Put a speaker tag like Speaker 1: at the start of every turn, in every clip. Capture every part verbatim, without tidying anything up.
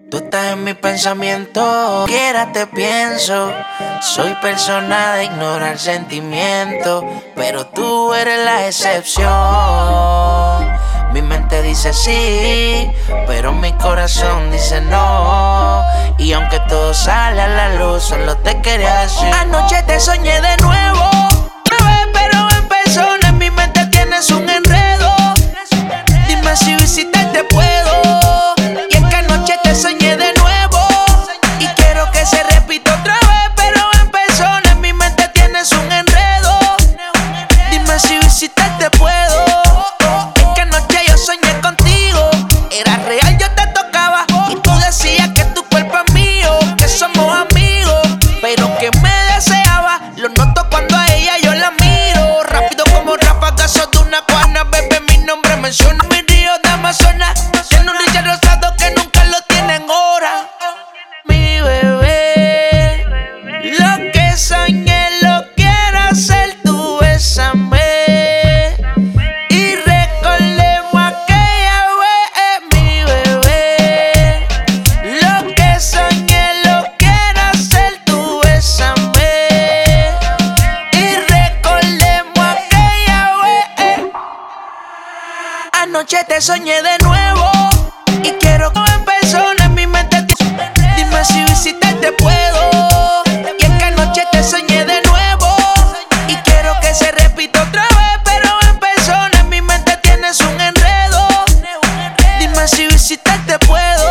Speaker 1: Tú estás en mi pensamiento, quiera te pienso. Soy persona de ignorar sentimientos, pero tú eres la excepción. Mi mente dice sí, pero mi corazón dice no. Y aunque todo sale a la luz, solo te quería decir: anoche te soñé de nuevo, bebé, pero en persona en mi mente tienes un enredo. Dime si visitarte puedo. Y es que anoche te soñé de nuevo y quiero que se repita otra vez, pero en persona en mi mente tienes un enredo. Dime si visitarte puedo. Es que anoche yo soñé contigo, era real, yo te tocaba y tú decías que tu cuerpo es mío, que somos amigos, pero que me deseaba. Lo noto cuando a ella yo la miro, rápido como ráfagas de una cuana, bebé, mi nombre menciona. Mi río de Amazonas tiene un Richard rosado que nunca lo tienen hora. Mi bebé, lo que soñé lo quiero hacer, tú bésame y recordemos aquella vez. Mi bebé, lo que soñé lo quiero hacer, tú bésame y recordemos aquella vez. Anoche te soñé de nuevo y quiero que en persona en mi mente. Dime si visitarte puedo. Y es que anoche te soñé de nuevo y quiero que se repita otra vez, pero en persona en mi mente tienes un enredo. Dime si visitarte puedo.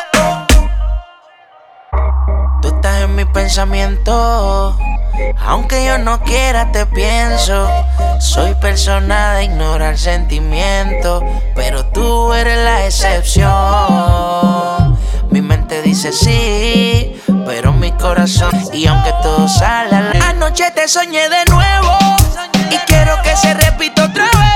Speaker 1: Tú estás en mi pensamiento, aunque yo no quiera te pienso. Soy persona de ignorar sentimientos, pero tú eres la excepción. Mi mente dice sí, pero mi corazón. Y aunque todo sale a la... Anoche te soñé de nuevo y quiero que se repita otra vez.